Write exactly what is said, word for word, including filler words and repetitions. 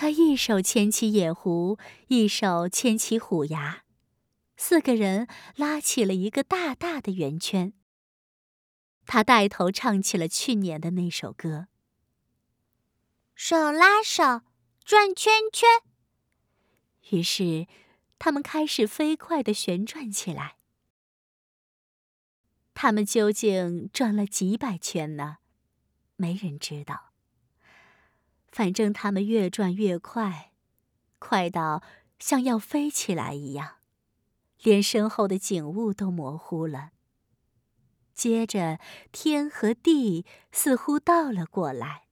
他一手牵起野狐，一手牵起虎牙，四个人拉起了一个大大的圆圈。他带头唱起了去年的那首歌： 手拉手，转圈圈。 于是，他们开始飞快地旋转起来。他们究竟转了几百圈呢？没人知道。反正他们越转越快，快到像要飞起来一样，连身后的景物都模糊了。接着，天和地似乎倒了过来。